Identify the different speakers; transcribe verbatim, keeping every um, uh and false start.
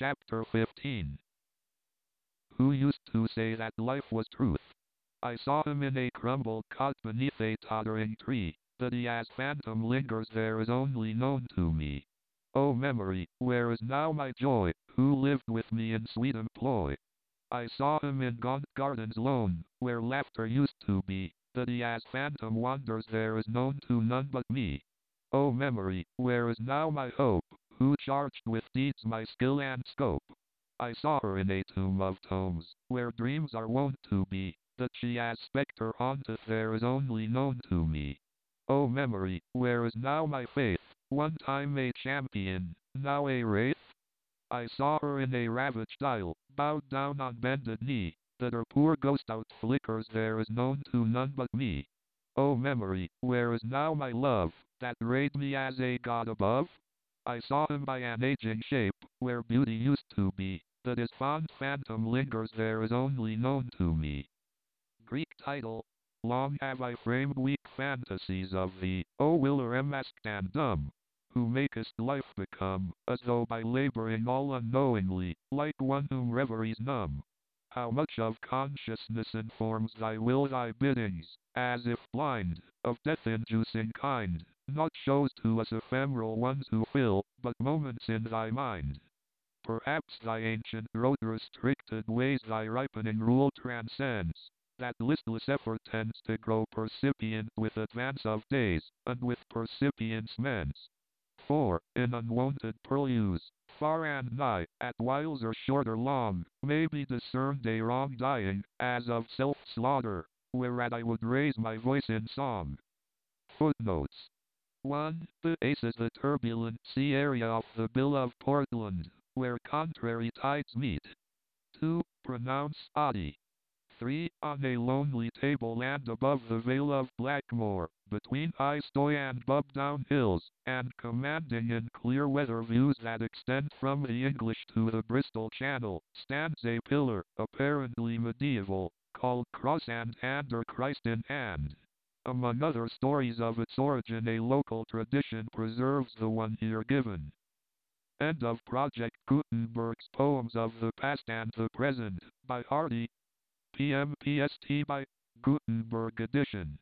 Speaker 1: Chapter fifteen. Who used to say that life was truth? I saw him in a crumbled cot beneath a tottering tree. That he as phantom lingers there is only known to me. O memory, where is now my joy, who lived with me in sweet employ? I saw him in gaunt gardens lone, where laughter used to be. That he as phantom wanders there is known to none but me. O memory, where is now my hope, who charged with deeds my skill and scope? I saw her in a tomb of tomes, where dreams are wont to be. That she as spectre haunteth there is only known to me. O memory, where is now my faith, one time a champion, now a wraith? I saw her in a ravaged isle, bowed down on bended knee. That her poor ghost out flickers there is known to none but me. O memory, where is now my love, that rayed me as a god above? I saw him by an aging shape, where beauty used to be. That his fond phantom lingers there is only known to me. Greek title. Long have I framed weak fantasies of thee, O willer masked and dumb, who makest life become, as though by laboring all unknowingly, like one whom reveries numb. How much of consciousness informs thy will thy biddings, as if blind, of death-inducing kind, not shows to us ephemeral ones who fill, but moments in thy mind. Perhaps thy ancient road-restricted ways thy ripening rule transcends. That listless effort tends to grow percipient with advance of days, and with percipience mends. For, in unwonted purlieus, far and nigh, at whiles or short or long, may be discerned a wrong dying, as of self-slaughter, whereat I would raise my voice in song. Footnotes. one. The Ace is the turbulent sea area of the Bill of Portland, where contrary tides meet. two. Pronounce Adi. three. On a lonely tableland above the Vale of Blackmore, between High Stoy and Bubdown Hills, and commanding in clear weather views that extend from the English to the Bristol Channel, stands a pillar, apparently medieval, called Cross and Hander Christ in Hand. Among other stories of its origin, a local tradition preserves the one here given. End of Project Gutenberg's Poems of the Past and the Present, by Hardy. P M P S T by Gutenberg Edition.